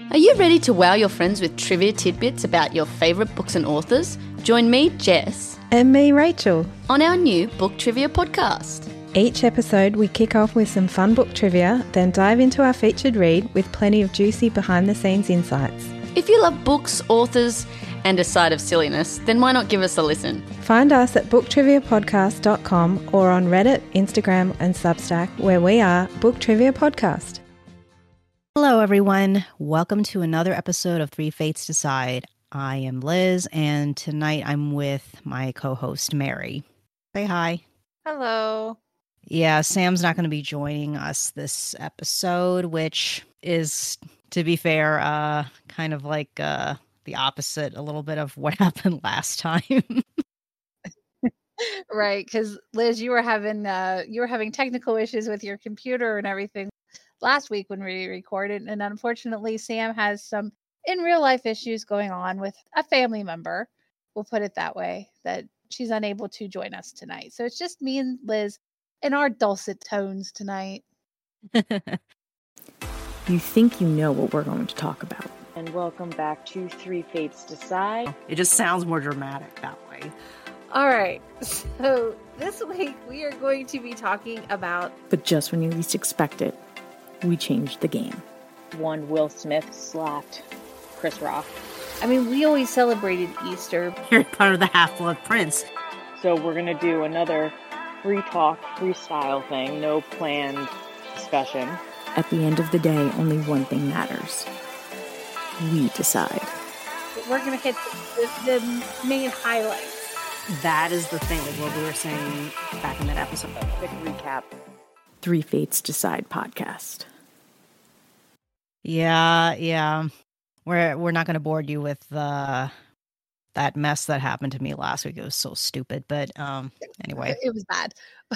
Are you ready to wow your friends with trivia tidbits about your favourite books and authors? Join me, Jess, and me, Rachel, on our new Book Trivia podcast. Each episode we kick off with some fun book trivia, then dive into our featured read with plenty of juicy behind-the-scenes insights. If you love books, authors, and a side of silliness, then why not give us a listen? Find us at booktriviapodcast.com or on Reddit, Instagram and Substack, where we are Book Trivia Podcast. Hello, everyone. Welcome to another episode of Three Fates Decide. I am Liz, and tonight I'm with my co-host, Mary. Say hi. Hello. Yeah, Sam's not going to be joining us this episode, which is, to be fair, kind of like the opposite, a little bit of what happened last time. Right, because Liz, you were having technical issues with your computer and everything last week when we recorded, and unfortunately Sam has some in real life issues going on with a family member, we'll put it that way, that she's unable to join us tonight. So it's just me and Liz in our dulcet tones tonight. You think you know what we're going to talk about. And welcome back to Three Fates Decide. It just sounds more dramatic that way. All right, so this week we are going to be talking about... But just when you least expect it, we changed the game. One Will Smith slapped Chris Rock. I mean, we always celebrated Easter. You're part of the Half-Blood Prince. So we're going to do another free talk, freestyle thing, no planned discussion. At the end of the day, only one thing matters. We decide. We're going to hit the main highlights. That is the thing, like what we were saying back in that episode. A quick recap. Three Fates Decide podcast. Yeah. We're not going to bore you with that mess that happened to me last week. It was so stupid, but anyway. It was bad.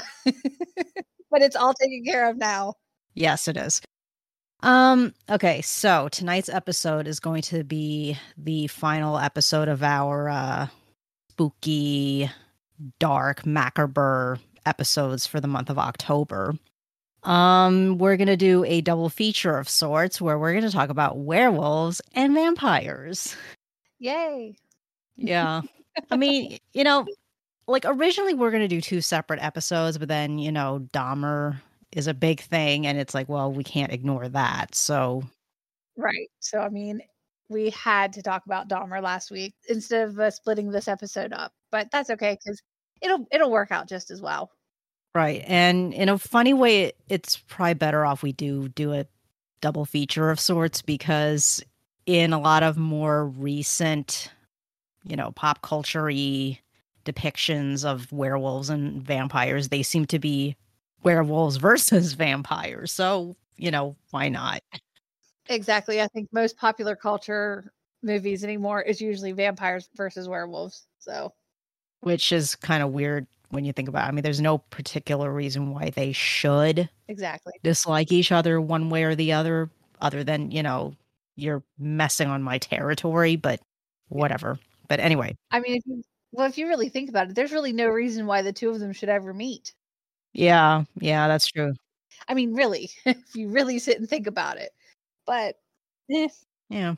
But it's all taken care of now. Yes, it is. Okay, so tonight's episode is going to be the final episode of our spooky, dark, macabre episodes for the month of October. We're going to do a double feature of sorts where we're going to talk about werewolves and vampires. Yay. Yeah. I mean, like originally we're going to do two separate episodes, but then, Dahmer is a big thing and it's like, well, we can't ignore that. So. Right. So, I mean, we had to talk about Dahmer last week instead of splitting this episode up, but that's okay because it'll work out just as well. Right. And in a funny way, it's probably better off we do a double feature of sorts, because in a lot of more recent, pop culture-y depictions of werewolves and vampires, they seem to be werewolves versus vampires. So, why not? Exactly. I think most popular culture movies anymore is usually vampires versus werewolves. So, which is kind of weird when you think about it. I mean, there's no particular reason why they should dislike each other one way or the other than, you're messing on my territory, but whatever. But anyway. I mean, if you really think about it, there's really no reason why the two of them should ever meet. Yeah, that's true. I mean, really, if you really sit and think about it. But, yeah.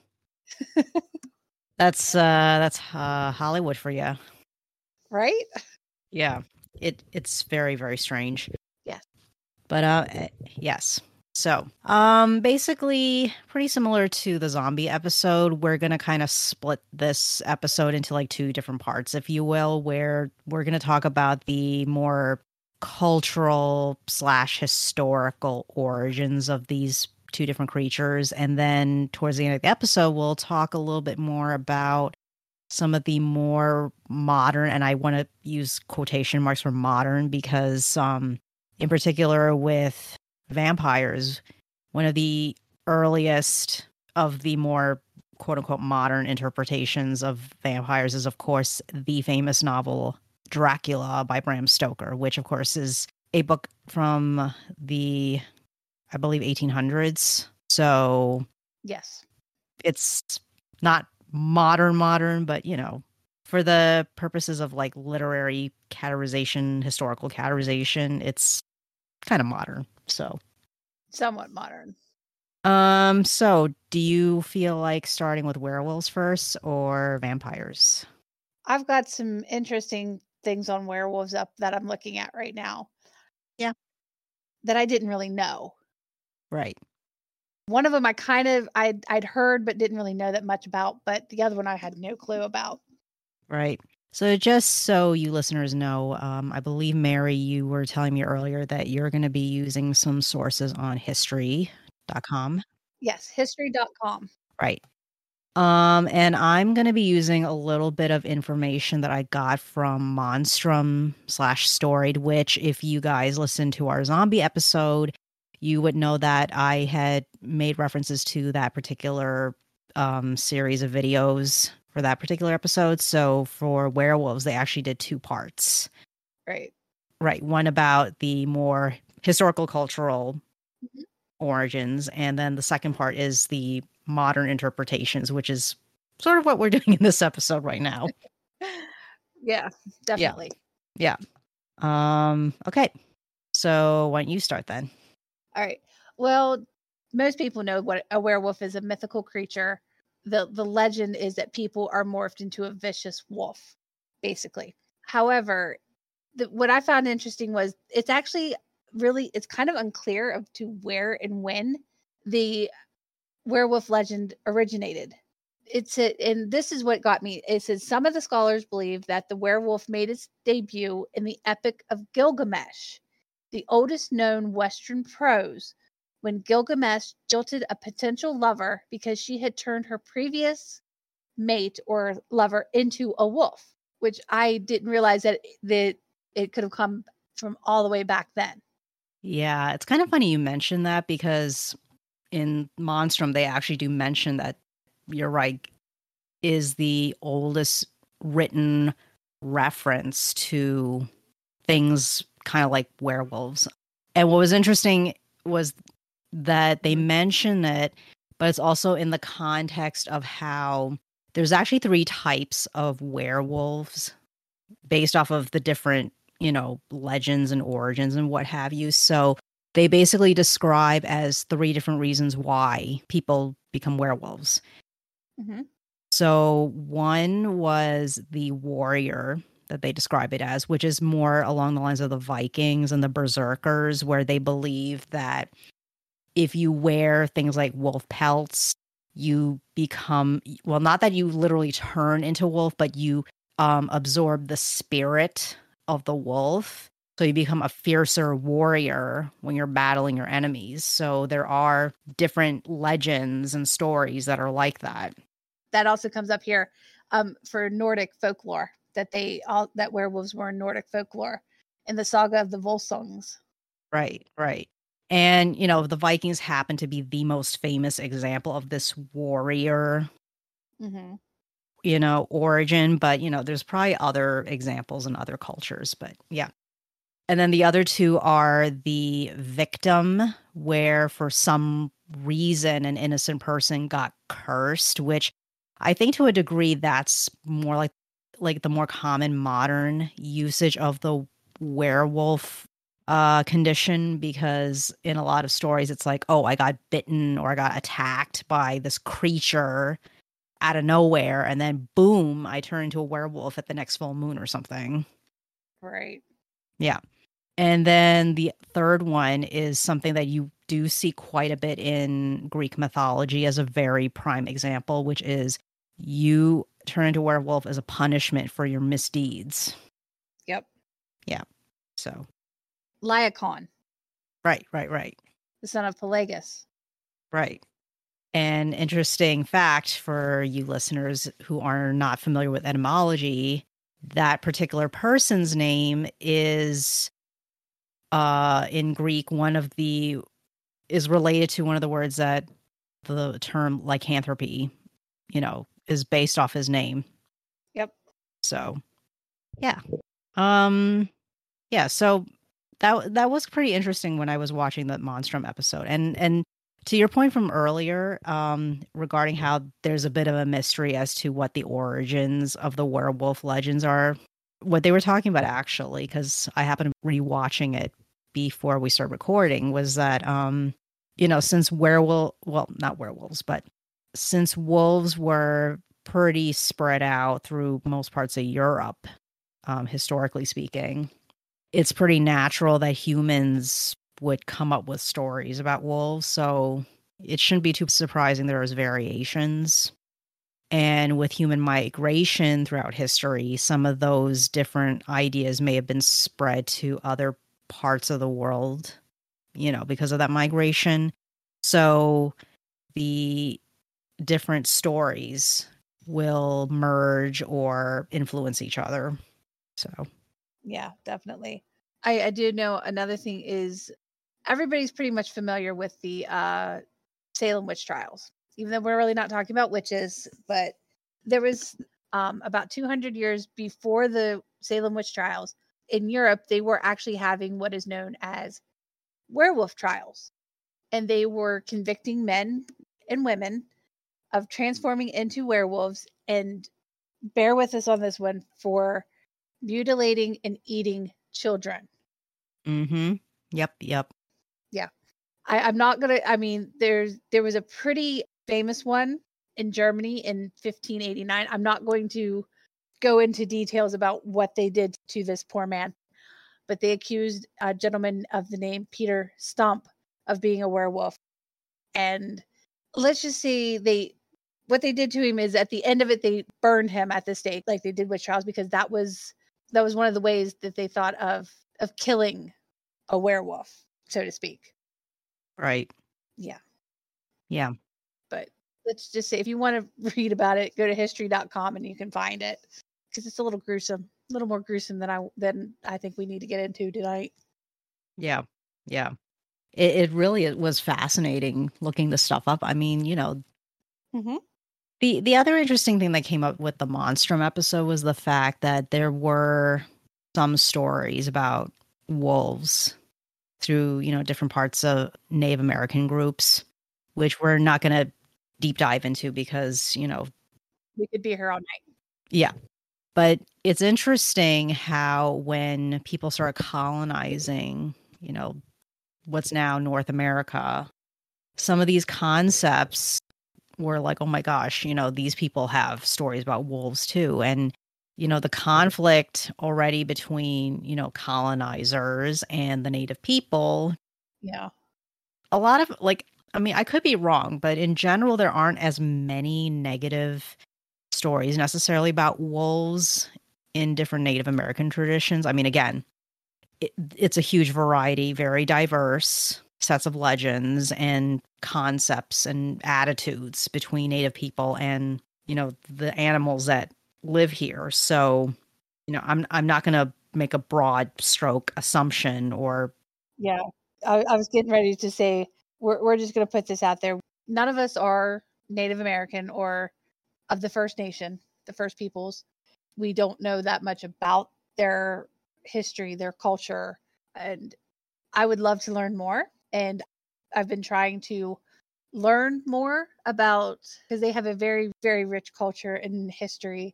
That's Hollywood for you. Right? Yeah, it's very, very strange. Yes. But yes. So, basically pretty similar to the zombie episode, we're going to kind of split this episode into like two different parts, if you will, where we're going to talk about the more cultural / historical origins of these two different creatures. And then towards the end of the episode, we'll talk a little bit more about some of the more modern, and I want to use quotation marks for modern because in particular with vampires, one of the earliest of the more quote unquote modern interpretations of vampires is, of course, the famous novel Dracula by Bram Stoker, which of course is a book from the, I believe, 1800s. So yes, it's not modern, but for the purposes of like literary categorization, historical categorization, it's kind of modern. So somewhat modern. So do you feel like starting with werewolves first or vampires? I've got some interesting things on werewolves up that I'm looking at right now. Yeah. That I didn't really know. Right. One of them I'd heard but didn't really know that much about, but the other one I had no clue about. Right. So just so you listeners know, I believe, Mary, you were telling me earlier that you're going to be using some sources on history.com. Yes, history.com. Right. And I'm going to be using a little bit of information that I got from Monstrum/Storied, which if you guys listen to our zombie episode, you would know that I had made references to that particular series of videos for that particular episode. So for werewolves, they actually did 2 parts. Right. Right. One about the more historical cultural Mhm. origins. And then the second part is the modern interpretations, which is sort of what we're doing in this episode right now. Yeah, definitely. Yeah. Okay. So why don't you start then? All right. Well, most people know what a werewolf is, a mythical creature. The legend is that people are morphed into a vicious wolf, basically. However, what I found interesting was it's actually it's kind of unclear of to where and when the werewolf legend originated. And this is what got me. It says some of the scholars believe that the werewolf made its debut in the Epic of Gilgamesh, the oldest known Western prose, when Gilgamesh jilted a potential lover because she had turned her previous mate or lover into a wolf, which I didn't realize that it could have come from all the way back then. Yeah, it's kind of funny you mentioned that because in Monstrum, they actually do mention that, you're right, is the oldest written reference to things kind of like werewolves. And what was interesting was that they mention it, but it's also in the context of how there's actually 3 types of werewolves based off of the different, legends and origins and what have you. So they basically describe as 3 different reasons why people become werewolves. Mm-hmm. So one was the warrior that they describe it as, which is more along the lines of the Vikings and the Berserkers, where they believe that if you wear things like wolf pelts, you become, well, not that you literally turn into wolf, but you absorb the spirit of the wolf. So you become a fiercer warrior when you're battling your enemies. So there are different legends and stories that are like that. That also comes up here for Nordic folklore, that werewolves were in Nordic folklore in the saga of the Volsungs. Right, right. And, the Vikings happen to be the most famous example of this warrior, origin. But, there's probably other examples in other cultures. But yeah. And then the other 2 are the victim, where for some reason an innocent person got cursed, which I think to a degree that's more like the more common modern usage of the werewolf condition, because in a lot of stories it's like, oh, I got bitten or I got attacked by this creature out of nowhere, and then boom, I turn into a werewolf at the next full moon or something. Right. Yeah. And then the third one is something that you do see quite a bit in Greek mythology as a very prime example, which is you turn into a werewolf as a punishment for your misdeeds. Yep. Yeah. So. Laocoon. Right. The son of Pelagus. Right. An interesting fact for you listeners who are not familiar with etymology, that particular person's name is in Greek, is related to one of the words that the term lycanthropy, is based off his name. Yep. So, yeah. Yeah, so that was pretty interesting when I was watching the Monstrum episode. And to your point from earlier, regarding how there's a bit of a mystery as to what the origins of the werewolf legends are, what they were talking about actually, because I happened to be rewatching it before we start recording, was that since not werewolves, but since wolves were pretty spread out through most parts of Europe, historically speaking, it's pretty natural that humans would come up with stories about wolves. So it shouldn't be too surprising there's variations. And with human migration throughout history, some of those different ideas may have been spread to other parts of the world, because of that migration. So the different stories will merge or influence each other. So, Yeah, definitely. I do know another thing is everybody's pretty much familiar with the Salem witch trials, even though we're really not talking about witches. But there was about 200 years before the Salem witch trials in Europe, they were actually having what is known as werewolf trials. And they were convicting men and women of transforming into werewolves. And bear with us on this one, for mutilating and eating children. Yep. Yeah. I'm not gonna, I mean, there was a pretty famous one in Germany in 1589. I'm not going to go into details about what they did to this poor man, but they accused a gentleman of the name Peter Stump of being a werewolf. And let's just say what they did to him is, at the end of it, they burned him at the stake, like they did with Charles, because that was one of the ways that they thought of killing a werewolf, so to speak. Right. Yeah. Yeah. But let's just say, if you want to read about it, go to history.com and you can find it, because it's a little gruesome, a little more gruesome than I think we need to get into tonight. Yeah. Yeah. It really was fascinating looking this stuff up. I mean, Mm-hmm. the other interesting thing that came up with the Monstrum episode was the fact that there were some stories about wolves through, different parts of Native American groups, which we're not going to deep dive into because, We could be here all night. yeah. But it's interesting how when people start colonizing, what's now North America, some of these concepts were like, oh my gosh, these people have stories about wolves too. And, the conflict already between, colonizers and the native people. Yeah. A lot of I could be wrong, but in general, there aren't as many negative stories necessarily about wolves in different Native American traditions. I mean, again, it's a huge variety, very diverse sets of legends and concepts and attitudes between Native people and, the animals that live here. So, I'm not going to make a broad stroke assumption or. Yeah. I was getting ready to say, we're just going to put this out there. None of us are Native American or of the First Nation, the First Peoples. We don't know that much about their history, their culture, and I would love to learn more. And I've been trying to learn more about, because they have a very, very rich culture and history.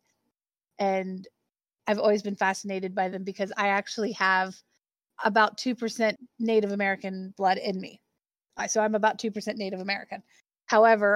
And I've always been fascinated by them, because I actually have about 2% Native American blood in me. So I'm about 2% Native American. However,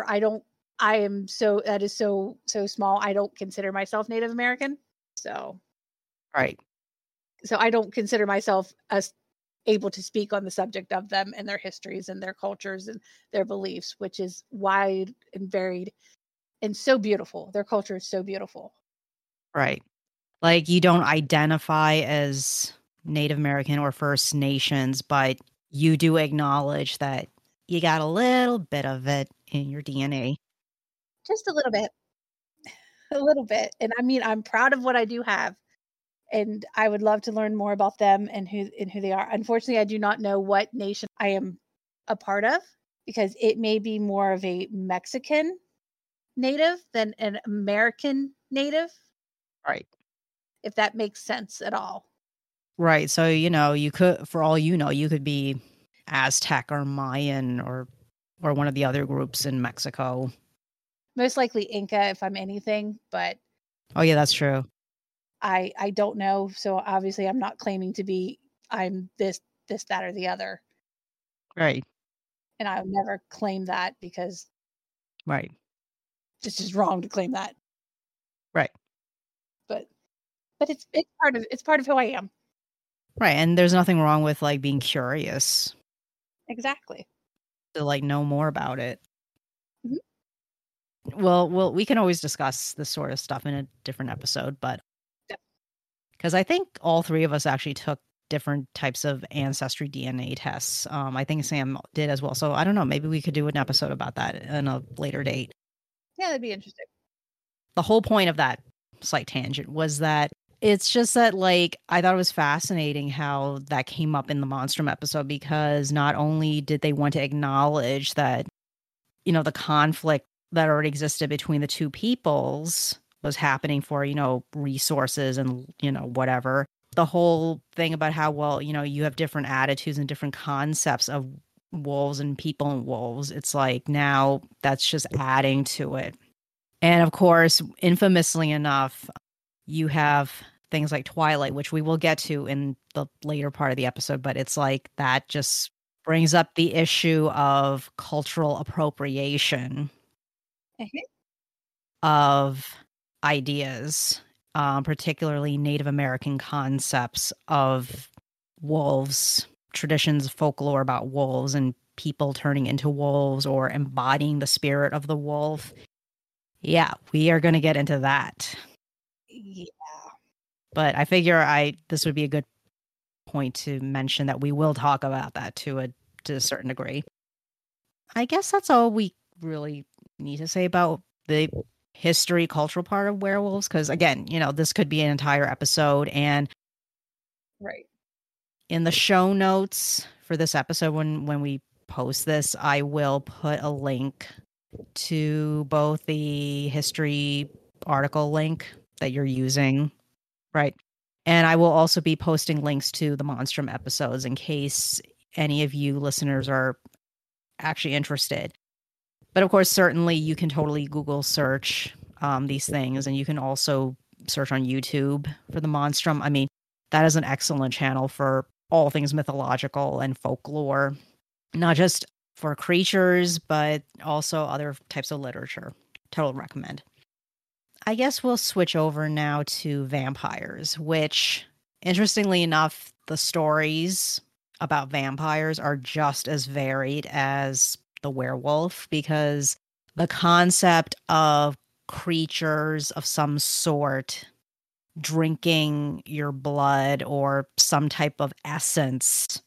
that is so small. I don't consider myself Native American. So, Right. So I don't consider myself as able to speak on the subject of them and their histories and their cultures and their beliefs, which is wide and varied and so beautiful. Their culture is so beautiful. Right. Like, you don't identify as Native American or First Nations, but you do acknowledge that you got a little bit of it in your DNA. Just a little bit. A little bit. And I mean, I'm proud of what I do have. And I would love to learn more about them and who they are. Unfortunately, I do not know what nation I am a part of, because it may be more of a Mexican native than an American native. Right. If that makes sense at all. Right. So, you could, for all you could be Aztec or Mayan or one of the other groups in Mexico. Most likely Inca, if I'm anything, but. Oh, yeah, that's true. I don't know. So obviously I'm not claiming to be, I'm this, that, or the other. Right. And I'll never claim that because Right. it's just wrong to claim that. Right. But it's part of who I am. Right. And there's nothing wrong with like being curious Exactly. to like know more about it. Mhm. Well, we can always discuss this sort of stuff in a different episode, but Yep. because I think all three of us actually took different types of ancestry DNA tests. I think Sam did as well. So I don't know. Maybe we could do an episode about that in a later date. Yeah, that'd be interesting. The whole point of that slight tangent was that it's just that, like, I thought it was fascinating how that came up in the Monstrum episode, because not only did they want to acknowledge that, you know, the conflict that already existed between the two peoples was happening for, you know, resources and, you know, whatever. The whole thing about how, well, you know, you have different attitudes and different concepts of wolves and people and wolves. It's like now that's just adding to it. And of course, infamously enough, you have things like Twilight, which we will get to in the later part of the episode, but it's like that just brings up the issue of cultural appropriation Mhm. of ideas, particularly Native American concepts of wolves, traditions, folklore about wolves and people turning into wolves or embodying the spirit of the wolf. Yeah, we are going to get into that. Yeah. But I figure this would be a good point to mention that we will talk about that to a certain degree. I guess that's all we really need to say about the history, cultural part of werewolves. Because again, you know, this could be an entire episode. And Right. in the show notes for this episode, when we post this, I will put a link to both the history article link that you're using, right? And I will also be posting links to the Monstrum episodes in case any of you listeners are actually interested. But of course, certainly you can totally Google search these things, and you can also search on YouTube for the Monstrum. I mean, that is an excellent channel for all things mythological and folklore, not just for creatures, but also other types of literature. Total recommend. I guess we'll switch over now to vampires, which, interestingly enough, the stories about vampires are just as varied as the werewolf, because the concept of creatures of some sort drinking your blood or some type of essence,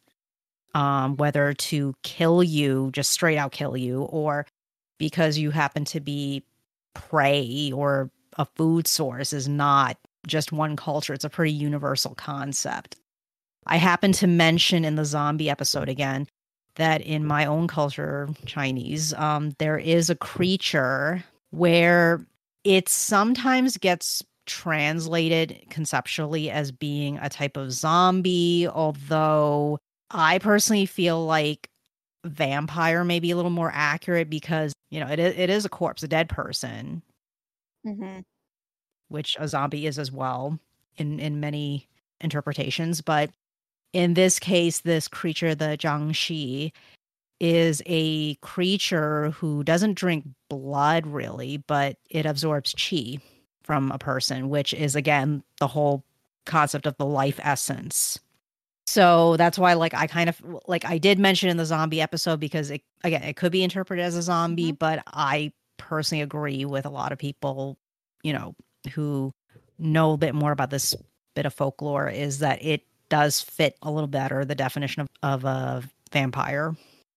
whether to kill you, just straight out kill you, or because you happen to be prey or a food source, is not just one culture. It's a pretty universal concept. I happen to mention in the zombie episode again that in my own culture, Chinese, there is a creature where it sometimes gets translated conceptually as being a type of zombie, although I personally feel like vampire may be a little more accurate because, you know, it is a corpse, a dead person, Mm-hmm. which a zombie is as well in many interpretations. But in this case, this creature, the Jiangshi, is a creature who doesn't drink blood really, but it absorbs qi from a person, which is again the whole concept of the life essence. So that's why, like, I kind of like I did mention in the zombie episode because it could be interpreted as a zombie, but I personally agree with a lot of people, you know, who know a bit more about this bit of folklore, is that it does fit a little better the definition of a vampire.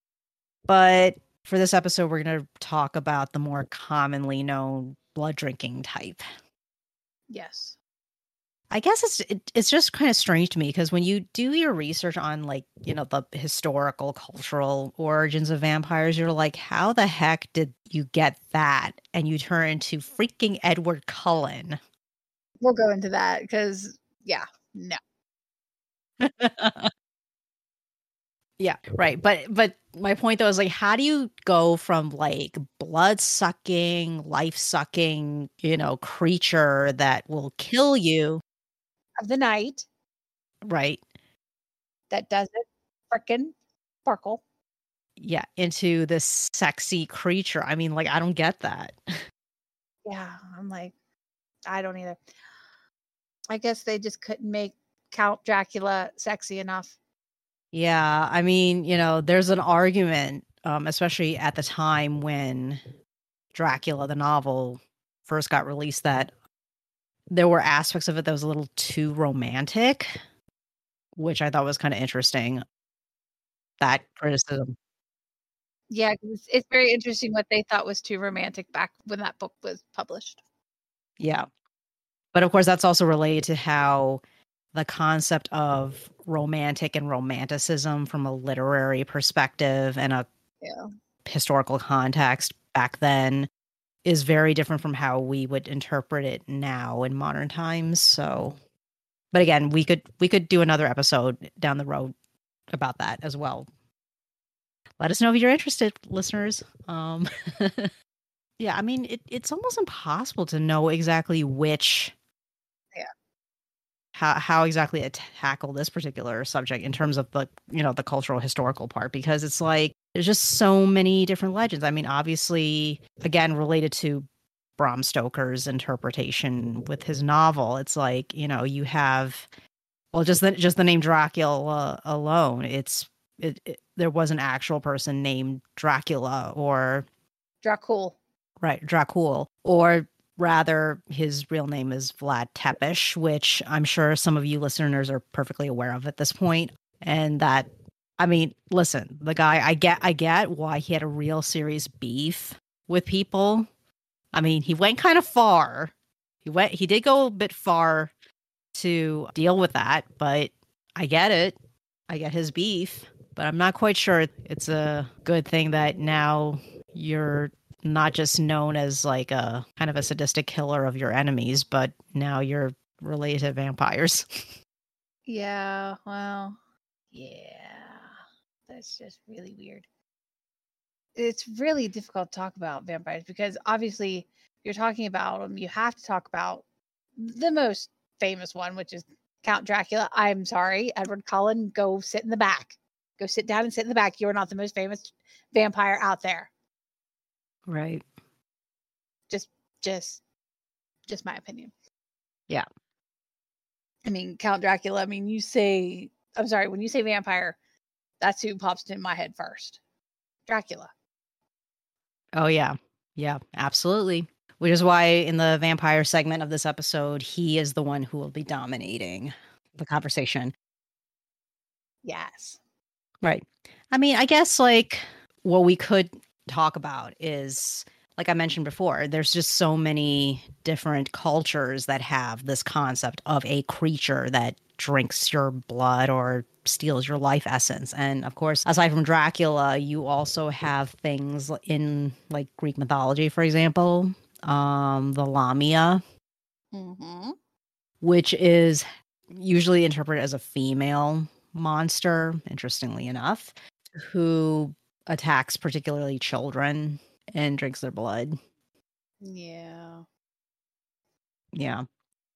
But for this episode, we're going to talk about the more commonly known blood drinking type. Yes. I guess it's just kind of strange to me because when you do your research on, like, you know, the historical cultural origins of vampires, you're like, how the heck did you get that? And you turn to freaking Edward Cullen. We'll go into that because, yeah, no. Yeah, right. But my point though is, like, how do you go from like blood sucking, life sucking, you know, creature that will kill you, Of the night right? that doesn't frickin' sparkle. into this sexy creature. I mean, like, I don't get that. Yeah, I'm like, I don't either. I guess they just couldn't make Count Dracula sexy enough. Yeah, I mean, there's an argument, especially at the time when Dracula, the novel, first got released, that there were aspects of it that was a little too romantic, which I thought was kind of interesting. That criticism. Yeah, 'cause it's very interesting what they thought was too romantic back when that book was published. Yeah. But of course, that's also related to how the concept of romantic and romanticism from a literary perspective and a Yeah. historical context back then is very different from how we would interpret it now in modern times. So, but again, we could do another episode down the road about that as well. Let us know if you're interested, listeners. Yeah, I mean, it's almost impossible to know exactly which, Yeah. how exactly to tackle this particular subject in terms of the cultural historical part, because it's like there's just so many different legends. I mean, obviously, again, related to Bram Stoker's interpretation with his novel, it's like, you have, well, just the name Dracula alone, there was an actual person named Dracula, or Dracul. right, Dracul, or rather, his real name is Vlad Tepes, which I'm sure some of you listeners are perfectly aware of at this point. And that, I mean, listen, the guy, I get why he had a real serious beef with people. I mean, he went kind of far. He did go a bit far to deal with that, but I get it. I get his beef, but I'm not quite sure it's a good thing that now you're not just known as like a kind of a sadistic killer of your enemies, but now you're related to vampires. Yeah, well, yeah. That's just really weird. It's really difficult to talk about vampires because obviously you're talking about them, you have to talk about the most famous one, which is Count Dracula. I'm sorry, Edward Cullen, go sit in the back. Go sit down and sit in the back. You are not the most famous vampire out there. Right. Just my opinion. Yeah. I mean, Count Dracula, I mean, I'm sorry, when you say vampire, that's who pops in my head first. Dracula. Oh, yeah. Yeah, absolutely. Which is why in the vampire segment of this episode, he is the one who will be dominating the conversation. Yes. Right. I mean, I guess like what we could talk about is, like I mentioned before, there's just so many different cultures that have this concept of a creature that drinks your blood or steals your life essence. And of course, aside from Dracula, you also have things in like Greek mythology, for example, the Lamia, which is usually interpreted as a female monster, interestingly enough, who attacks particularly children and drinks their blood. Yeah. Yeah.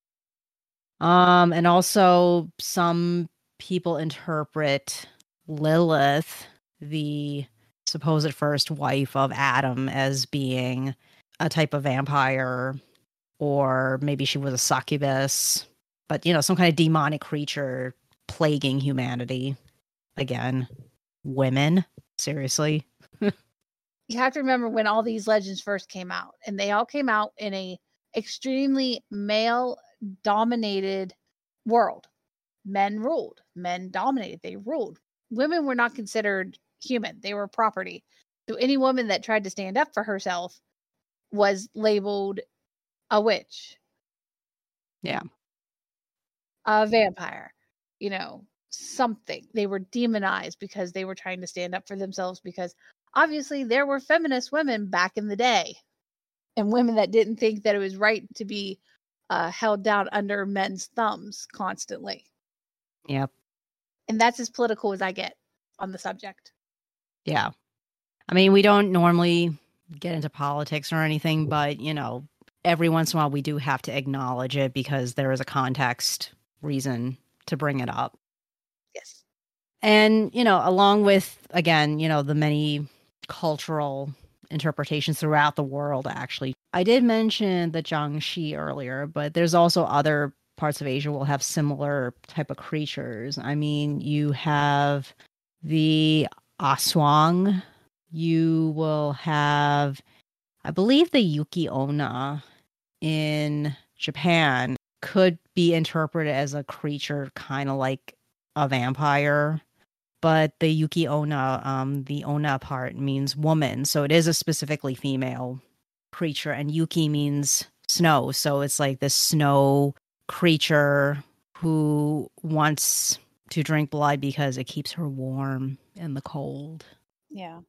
And also some people interpret Lilith, the supposed first wife of Adam, as being a type of vampire, or maybe she was a succubus, but some kind of demonic creature plaguing humanity. Again, women, seriously. You have to remember when all these legends first came out, and they all came out in a extremely male dominated world. Men ruled, men dominated, they ruled. Women were not considered human, they were property. So any woman that tried to stand up for herself was labeled a witch. Yeah. A vampire, something. They were demonized because they were trying to stand up for themselves, because obviously there were feminist women back in the day, and women that didn't think that it was right to be held down under men's thumbs constantly. Yep. And that's as political as I get on the subject. Yeah. I mean, we don't normally get into politics or anything, but, every once in a while we do have to acknowledge it because there is a context reason to bring it up. Yes. And, along with, again, the many cultural interpretations throughout the world, actually. I did mention the Jiangxi earlier, but there's also other parts of Asia will have similar type of creatures. I mean, you have the Aswang. You will have, I believe, the Yuki Onna in Japan could be interpreted as a creature kind of like a vampire. But the Yuki Onna, the Onna part means woman. So it is a specifically female creature. And Yuki means snow. So it's like this snow creature who wants to drink blood because it keeps her warm in the cold. Yeah.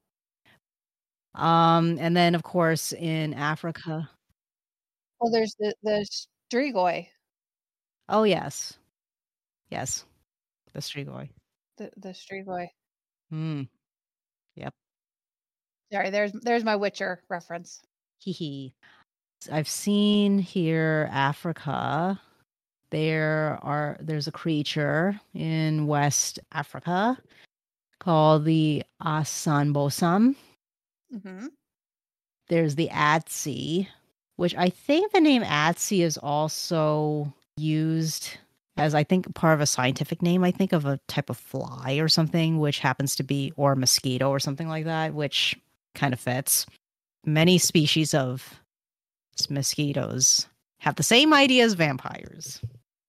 And then, of course, in Africa. Well, there's the Strigoi. Oh, yes. Yes. The Strigoi. The Strigoi. Yep. Sorry, there's my Witcher reference. Hee. I've seen here Africa. There's a creature in West Africa called the Asanbosam. Mm-hmm. There's the Atsi, which I think the name Atsi is also used as, I think, part of a scientific name. I think of a type of fly or something, which happens to be, or a mosquito or something like that, which kind of fits. Many species of mosquitoes have the same idea as vampires.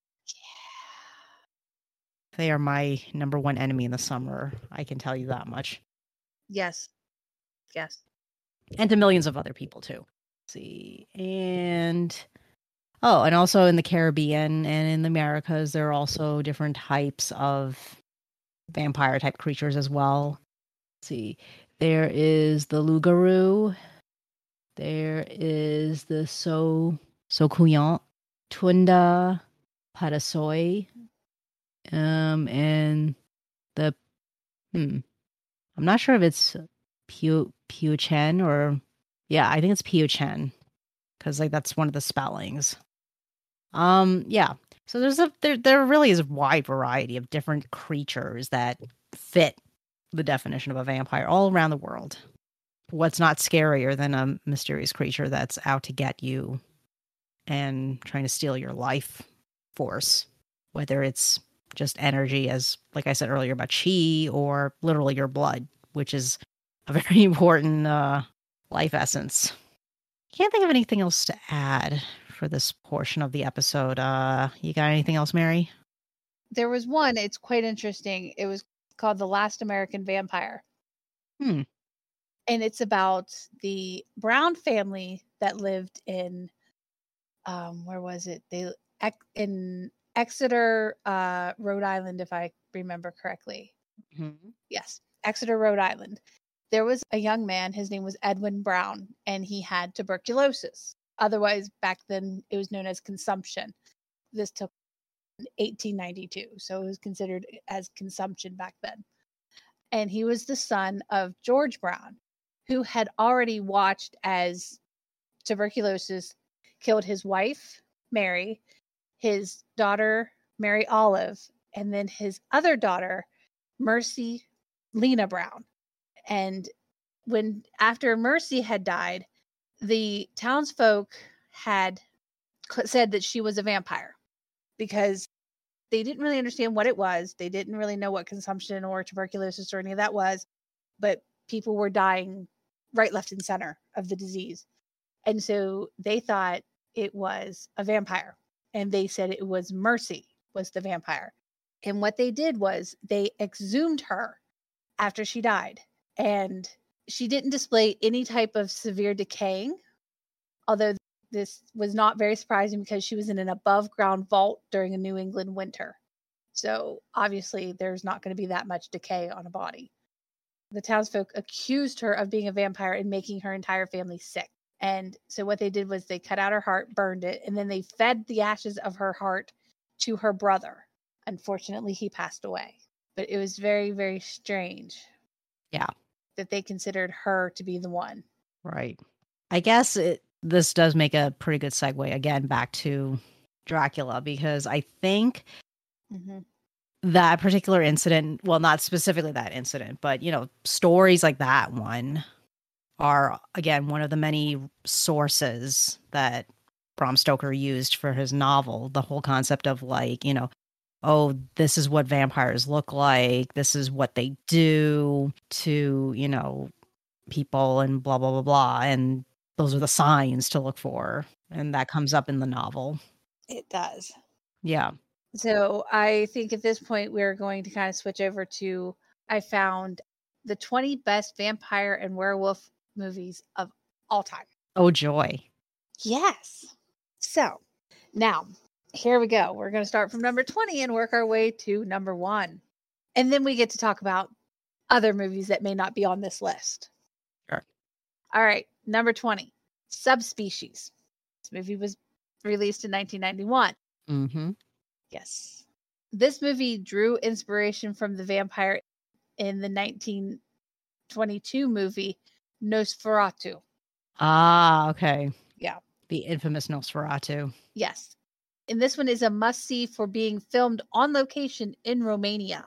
They are my number one enemy in the summer. I can tell you that much. Yes. And to millions of other people too. Let's see. And also in the Caribbean and in the Americas, there are also different types of vampire type creatures as well. Let's see. There is the Loup-garou. There is the Sokuyant, Tunda, Padasoi, and the I'm not sure if it's Piu Chen or I think it's Piu Chen because like that's one of the spellings. Yeah. So there really is a wide variety of different creatures that fit the definition of a vampire all around the world. What's not scarier than a mysterious creature that's out to get you and trying to steal your life force, whether it's just energy, as like I said earlier about chi, or literally your blood, which is a very important life essence. Can't think of anything else to add for this portion of the episode. You got anything else, Mary? There was one, it's quite interesting. It was called The Last American Vampire. And it's about the Brown family that lived in, where was it? In Exeter, Rhode Island, if I remember correctly. Mm-hmm. Yes, Exeter, Rhode Island. There was a young man, his name was Edwin Brown, and he had tuberculosis. Otherwise, back then, it was known as consumption. This took 1892, so it was considered as consumption back then. And he was the son of George Brown, who had already watched as tuberculosis killed his wife, Mary, his daughter, Mary Olive, and then his other daughter, Mercy Lena Brown. And after Mercy had died, the townsfolk had said that she was a vampire because they didn't really understand what it was. They didn't really know what consumption or tuberculosis or any of that was, but people were dying right, left, and center of the disease. And so they thought it was a vampire. And they said it was Mercy was the vampire. And what they did was they exhumed her after she died. And she didn't display any type of severe decaying, although this was not very surprising because she was in an above ground vault during a New England winter. So obviously there's not going to be that much decay on a body. The townsfolk accused her of being a vampire and making her entire family sick. And so what they did was they cut out her heart, burned it, and then they fed the ashes of her heart to her brother. Unfortunately, he passed away. But it was very, very strange. Yeah. That they considered her to be the one. Right. I guess this does make a pretty good segue again back to Dracula, because I think that particular incident, well, not specifically that incident, but, stories like that one are, again, one of the many sources that Bram Stoker used for his novel. The whole concept of oh, this is what vampires look like. This is what they do to, people and blah, blah, blah, blah. And those are the signs to look for. And that comes up in the novel. It does. Yeah. So I think at this point, we're going to kind of switch over to, I found the 20 best vampire and werewolf movies of all time. Oh, joy. Yes. So now here we go. We're going to start from number 20 and work our way to number 1. And then we get to talk about other movies that may not be on this list. Sure. All right. Number 20, Subspecies. This movie was released in 1991. Mm-hmm. Yes. This movie drew inspiration from the vampire in the 1922 movie Nosferatu. Ah, okay. Yeah. The infamous Nosferatu. Yes. And this one is a must-see for being filmed on location in Romania.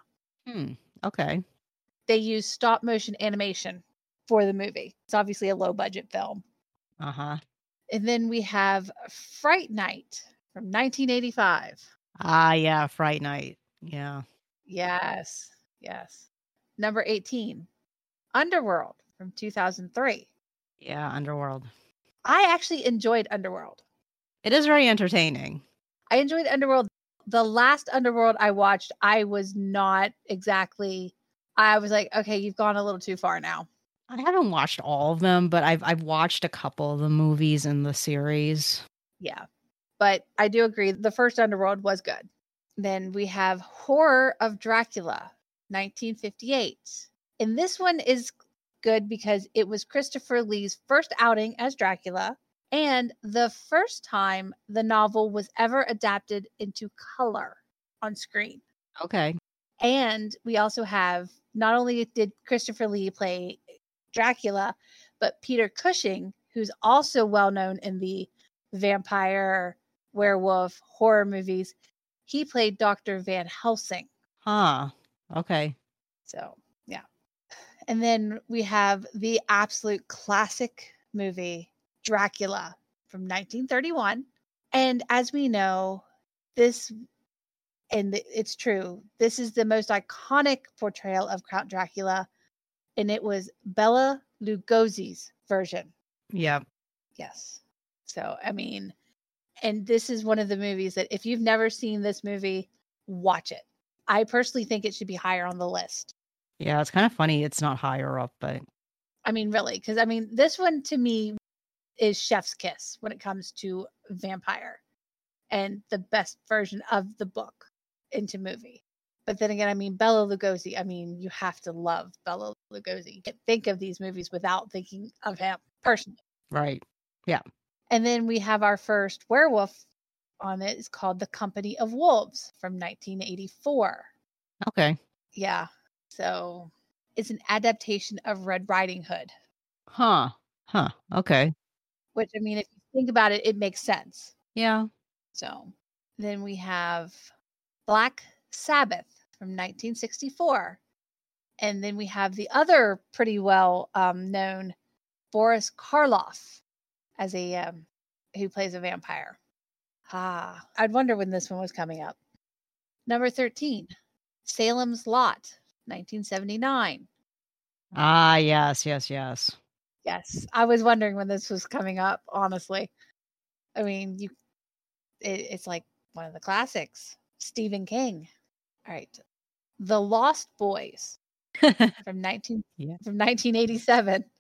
Okay. They use stop-motion animation for the movie. It's obviously a low-budget film. Uh-huh. And then we have Fright Night from 1985. Ah, yeah, Fright Night. Yeah. Yes. Yes. Number 18, Underworld from 2003. Yeah, Underworld. I actually enjoyed Underworld. It is very entertaining. I enjoyed Underworld. The last Underworld I watched, I was not exactly, I was like, okay, you've gone a little too far now. I haven't watched all of them, but I've watched a couple of the movies in the series. Yeah. But I do agree, the first Underworld was good. Then we have Horror of Dracula, 1958. And this one is good because it was Christopher Lee's first outing as Dracula and the first time the novel was ever adapted into color on screen. Okay. And we also have, not only did Christopher Lee play Dracula, but Peter Cushing, who's also well known in the vampire, werewolf, horror movies, he played Dr. Van Helsing. Huh. Okay. So, yeah. And then we have the absolute classic movie, Dracula from 1931. And as we know, this, and it's true, this is the most iconic portrayal of Count Dracula. And it was Bela Lugosi's version. Yeah. Yes. So, I mean, and this is one of the movies that if you've never seen this movie, watch it. I personally think it should be higher on the list. Yeah, it's kind of funny it's not higher up, but I mean, really, because I mean, this one to me is chef's kiss when it comes to vampire and the best version of the book into movie. But then again, I mean, Bela Lugosi, I mean, you have to love Bela Lugosi. You can't think of these movies without thinking of him personally. right. Yeah. And then we have our first werewolf on it. It's called The Company of Wolves from 1984. Okay. Yeah. So it's an adaptation of Red Riding Hood. Huh. Okay. Which, I mean, if you think about it, it makes sense. Yeah. So then we have Black Sabbath from 1964. And then we have the other pretty well known Boris Karloff as a who plays a vampire. I'd wonder when this one was coming up. Number 13, Salem's Lot, 1979. Ah, yes. Yes, I was wondering when this was coming up, honestly. I mean, it's like one of the classics. Stephen King. All right. The Lost Boys from 1987.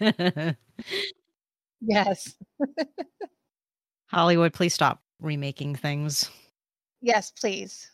Yes. Hollywood, please stop remaking things. Yes, please.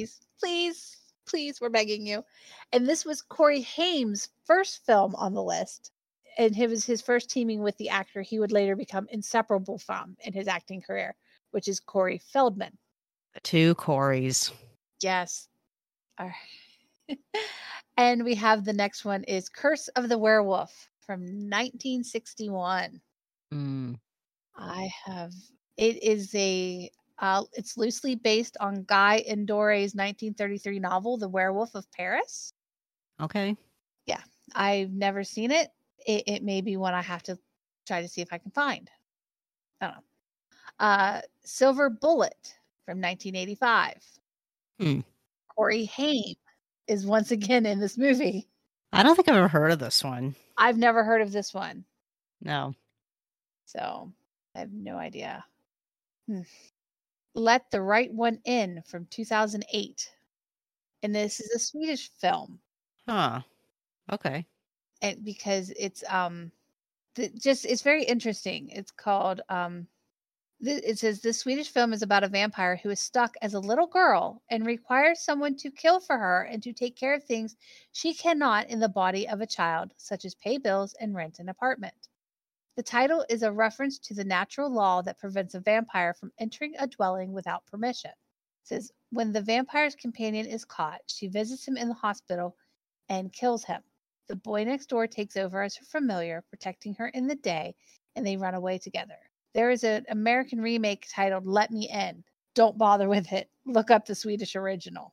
We're begging you. And this was Corey Haim's first film on the list. And it was his first teaming with the actor he would later become inseparable from in his acting career, which is Corey Feldman. The two Corys. Yes. All right. And we have the next one is Curse of the Werewolf from 1961. Mm. It is It's loosely based on Guy Endore's 1933 novel, The Werewolf of Paris. Okay. Yeah, I've never seen it. It may be one I have to try to see if I can find. I don't know. Silver Bullet from 1985. Corey Haim is once again in this movie. I don't think I've ever heard of this one. I've never heard of this one. No. So I have no idea. Let the Right One In from 2008. And this is a Swedish film. Huh. Okay. And because it's it's very interesting. It's called it says this Swedish film is about a vampire who is stuck as a little girl and requires someone to kill for her and to take care of things she cannot in the body of a child, such as pay bills and rent an apartment. The title is a reference to the natural law that prevents a vampire from entering a dwelling without permission. It says, when the vampire's companion is caught, she visits him in the hospital and kills him. The boy next door takes over as her familiar, protecting her in the day, and they run away together. There is an American remake titled Let Me In. Don't bother with it. Look up the Swedish original.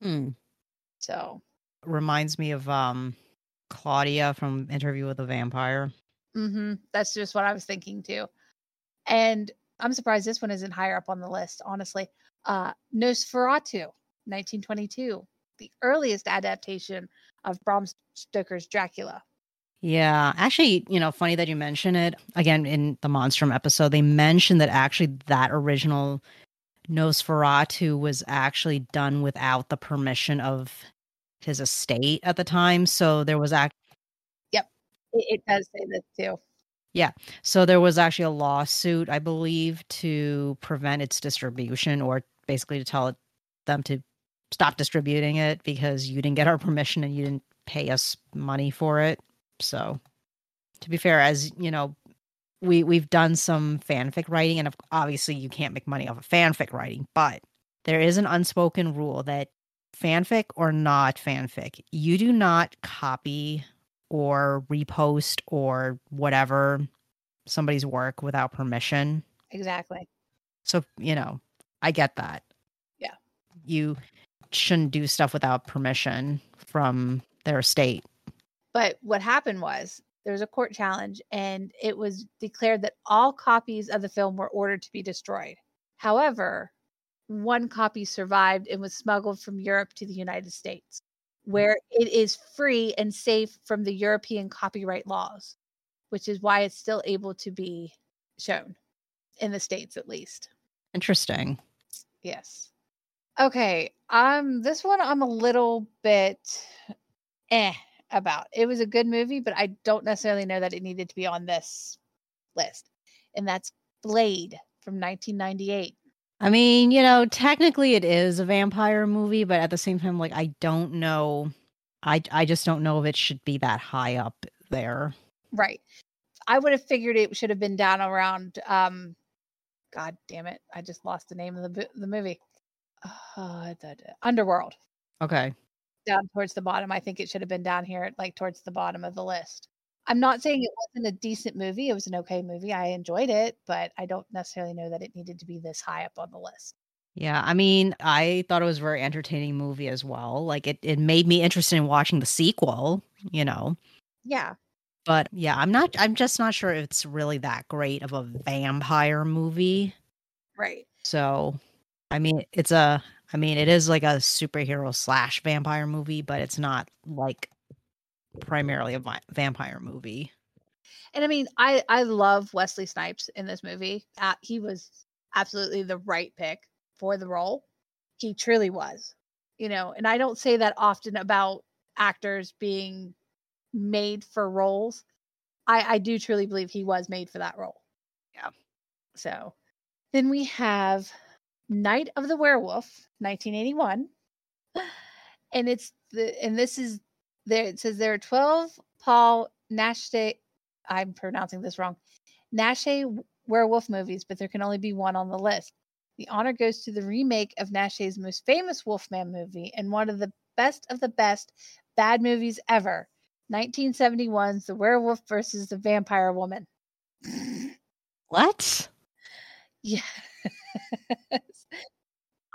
So. Reminds me of Claudia from Interview with a Vampire. That's just what I was thinking too. And I'm surprised this one isn't higher up on the list, honestly. Nosferatu, 1922. The earliest adaptation of Bram Stoker's Dracula. Yeah, actually, funny that you mention it. Again, in the Monstrum episode, they mentioned that actually that original Nosferatu was actually done without the permission of his estate at the time. So there was Yep, it does say this too. Yeah, so there was actually a lawsuit, I believe, to prevent its distribution, or basically to tell them to stop distributing it because you didn't get our permission and you didn't pay us money for it. So, to be fair, as you know, we've done some fanfic writing, and obviously you can't make money off of fanfic writing, but there is an unspoken rule that fanfic or not fanfic, you do not copy or repost or whatever somebody's work without permission. Exactly. So, I get that. Yeah. You shouldn't do stuff without permission from their estate. But what happened was there was a court challenge and it was declared that all copies of the film were ordered to be destroyed. However, one copy survived and was smuggled from Europe to the United States, where it is free and safe from the European copyright laws, which is why it's still able to be shown in the States, at least. Interesting. Yes. Okay. This one I'm a little bit about. It was a good movie, but I don't necessarily know that it needed to be on this list. And that's Blade from 1998. I mean, technically it is a vampire movie, but at the same time, like, I don't know. I just don't know if it should be that high up there. Right. I would have figured it should have been down around, God damn it. I just lost the name of the movie. Underworld. Okay. Down towards the bottom. I think it should have been down here, like towards the bottom of the list. I'm not saying it wasn't a decent movie. It was an okay movie. I enjoyed it, but I don't necessarily know that it needed to be this high up on the list. Yeah, I mean, I thought it was a very entertaining movie as well. Like, it made me interested in watching the sequel, Yeah. But yeah, I'm just not sure if it's really that great of a vampire movie. Right. So, I mean, it is like a superhero / vampire movie, but it's not like primarily a vampire movie. And I mean, I love Wesley Snipes in this movie. He was absolutely the right pick for the role. He truly was, and I don't say that often about actors being made for roles. I do truly believe he was made for that role. Yeah. So then we have Night of the Werewolf, 1981. And it says there are 12 Paul Naschy, I'm pronouncing this wrong, Naschy werewolf movies, but there can only be one on the list. The honor goes to the remake of Naschy's most famous Wolfman movie and one of the best bad movies ever, 1971's The Werewolf versus the Vampire Woman. What? Yes.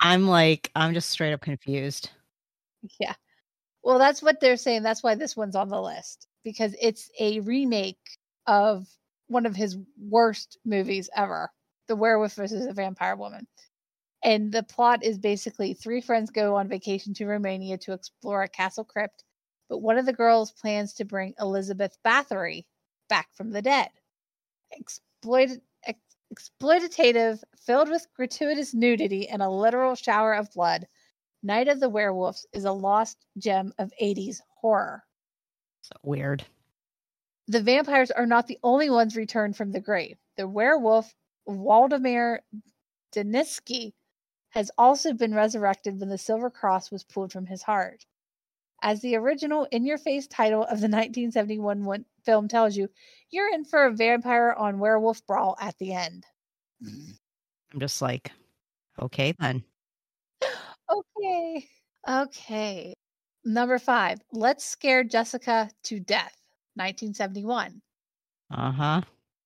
I'm just straight up confused. Yeah. Well, that's what they're saying. That's why this one's on the list, because it's a remake of one of his worst movies ever, The Werewolf versus the Vampire Woman. And the plot is basically 3 friends go on vacation to Romania to explore a castle crypt, but one of the girls plans to bring Elizabeth Bathory back from the dead. Exploitative, filled with gratuitous nudity and a literal shower of blood, Night of the Werewolves is a lost gem of 80s horror. So weird. The vampires are not the only ones returned from the grave. The werewolf, Waldemar Daniski, has also been resurrected when the silver cross was pulled from his heart. As the original in-your-face title of the 1971 film tells you, you're in for a vampire on werewolf brawl at the end. I'm just like, okay then. Okay. Number 5, Let's Scare Jessica to Death, 1971. Uh-huh.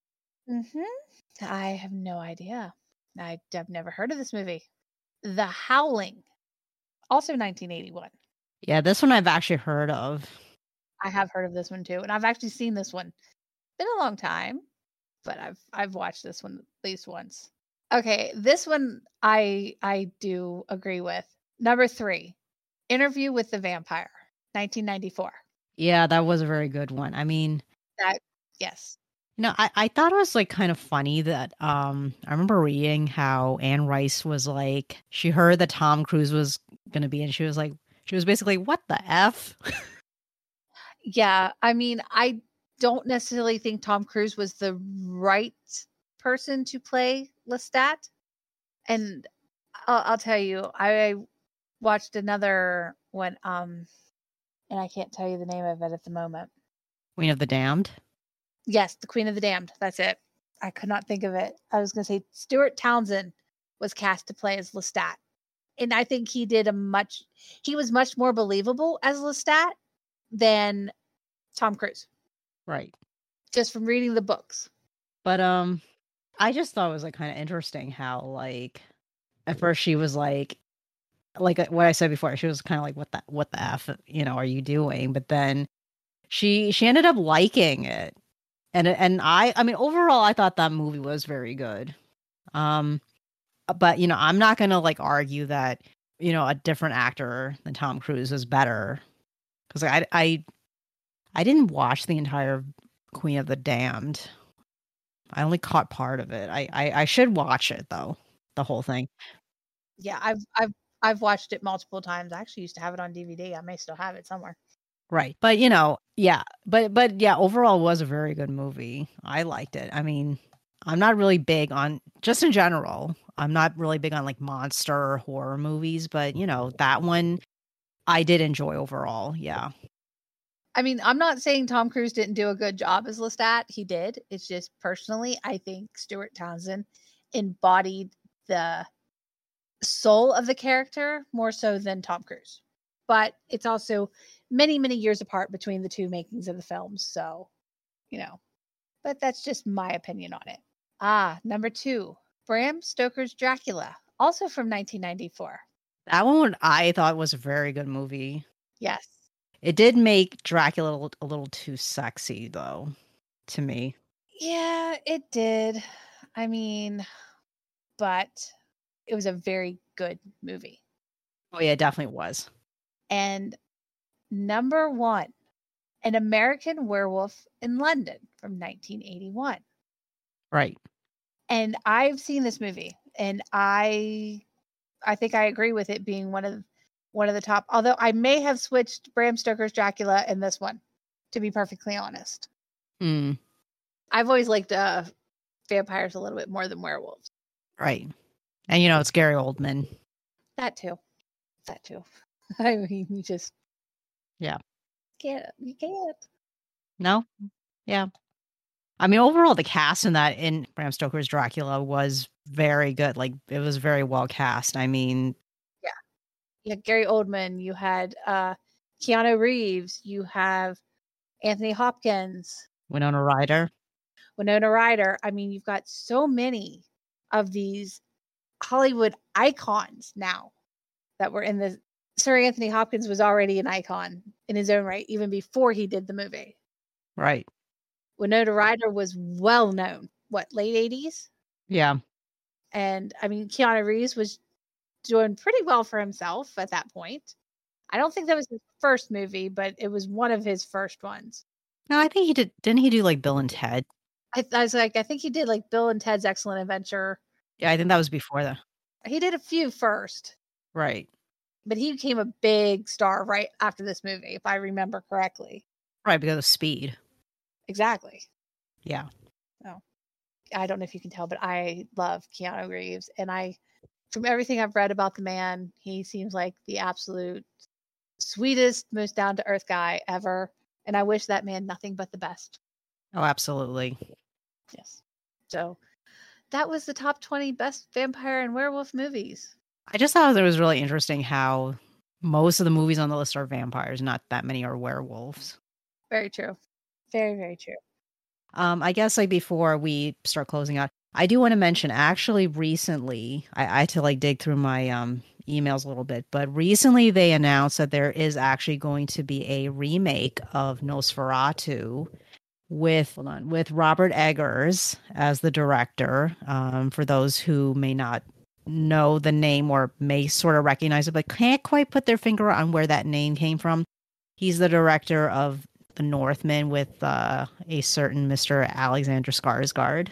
I have no idea. I've never heard of this movie. The Howling, also 1981. Yeah, this one I've actually heard of. I have heard of this one too, and I've actually seen this one. Been a long time, but I've watched this one at least once. Okay, this one I do agree with. Number 3, Interview with the Vampire, 1994. Yeah, that was a very good one. I mean, Yes. I thought it was like kind of funny that I remember reading how Anne Rice was like, she heard that Tom Cruise was gonna be, and she was basically, what the F? Yeah, I mean, I don't necessarily think Tom Cruise was the right person to play Lestat. And I'll tell you, I watched another one, and I can't tell you the name of it at the moment. Queen of the Damned? Yes, The Queen of the Damned. That's it. I could not think of it. I was going to say Stuart Townsend was cast to play as Lestat. And I think he was much more believable as Lestat than Tom Cruise. Right. Just from reading the books. But I just thought it was like kind of interesting how like at first she was like what I said before, she was kind of like, what the F, are you doing? But then she ended up liking it. And I mean, overall, I thought that movie was very good. But I'm not gonna like argue that a different actor than Tom Cruise is better, because I didn't watch the entire Queen of the Damned. I only caught part of it. I should watch it though, the whole thing. Yeah, I've watched it multiple times. I actually used to have it on DVD. I may still have it somewhere. Right. But yeah. But yeah, overall it was a very good movie. I liked it. I mean, I'm not really big on, just in general, I'm not really big on like monster or horror movies, but that one I did enjoy overall. Yeah. I mean, I'm not saying Tom Cruise didn't do a good job as Lestat. He did. It's just personally, I think Stuart Townsend embodied the soul of the character more so than Tom Cruise. But it's also many, many years apart between the two makings of the films. So, but that's just my opinion on it. Number 2, Bram Stoker's Dracula, also from 1994. That one I thought was a very good movie. Yes. It did make Dracula a little too sexy, though, to me. Yeah, it did. I mean, but it was a very good movie. Oh, yeah, it definitely was. And number 1, An American Werewolf in London from 1981. Right. And I've seen this movie, and I think I agree with it being one of the top. Although I may have switched Bram Stoker's Dracula and this one, to be perfectly honest. I've always liked vampires a little bit more than werewolves. Right. And it's Gary Oldman. That too. I mean, you just you can't. No? Yeah. I mean, overall, the cast in Bram Stoker's Dracula was very good. Like, it was very well cast. I mean, You had Gary Oldman, you had Keanu Reeves, you have Anthony Hopkins, Winona Ryder. I mean, you've got so many of these Hollywood icons now that were in the. Sir Anthony Hopkins was already an icon in his own right, even before he did the movie. Right. Winona Ryder was well known. What, late 80s? Yeah. And I mean, Keanu Reeves was doing pretty well for himself at that point. I don't think that was his first movie, but it was one of his first ones. No, I think he did. Didn't he do like Bill and Ted? I was like, I think he did like Bill and Ted's Excellent Adventure. Yeah, I think that was before that. He did a few first. Right. But he became a big star right after this movie, if I remember correctly. Right, because of Speed. Exactly. Yeah. Oh, I don't know if you can tell, but I love Keanu Reeves. And from everything I've read about the man, he seems like the absolute sweetest, most down-to-earth guy ever. And I wish that man nothing but the best. Oh, absolutely. Yes. So that was the top 20 best vampire and werewolf movies. I just thought it was really interesting how most of the movies on the list are vampires, not that many are werewolves. Very true. Very, very true. I guess like before we start closing out, I do want to mention actually recently, I had to like dig through my emails a little bit, but recently they announced that there is actually going to be a remake of Nosferatu with Robert Eggers as the director. For those who may not know the name or may sort of recognize it, but can't quite put their finger on where that name came from. He's the director of The Northman with a certain Mr. Alexander Skarsgård.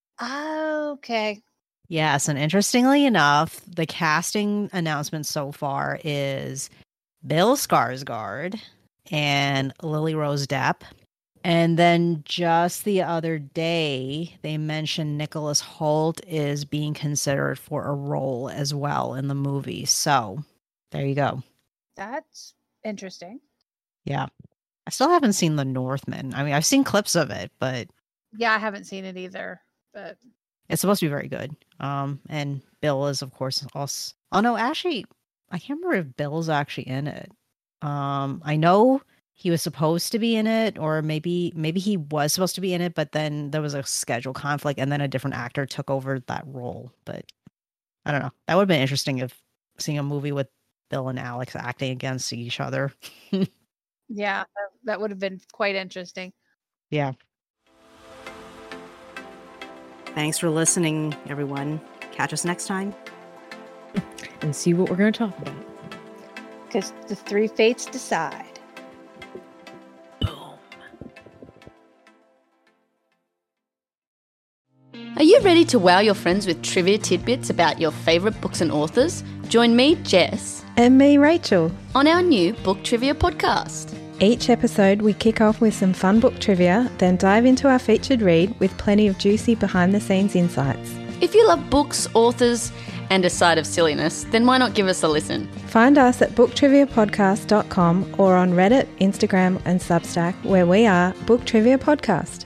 Okay. Yes, and interestingly enough, the casting announcement so far is Bill Skarsgård and Lily Rose Depp. And then just the other day, they mentioned Nicholas Hoult is being considered for a role as well in the movie. So there you go. That's interesting. Yeah. I still haven't seen The Northman. I mean, I've seen clips of it, but Yeah, I haven't seen it either. But it's supposed to be very good. And Bill is, of course, also. Oh no, actually, I can't remember if Bill's actually in it. I know he was supposed to be in it, or maybe he was supposed to be in it, but then there was a schedule conflict, and then a different actor took over that role. But I don't know. That would have been interesting if seeing a movie with Bill and Alex acting against each other. yeah, that would have been quite interesting. Yeah. Thanks for listening, everyone. Catch us next time. And see what we're going to talk about. Because the three fates decide. Are you ready to wow your friends with trivia tidbits about your favourite books and authors? Join me, Jess, And me, Rachel. on our new book trivia podcast. Each episode, we kick off with some fun book trivia, then dive into our featured read with plenty of juicy behind-the-scenes insights. If you love books, authors, and a side of silliness, then why not give us a listen? Find us at booktriviapodcast.com or on Reddit, Instagram and Substack, where we are Book Trivia Podcast.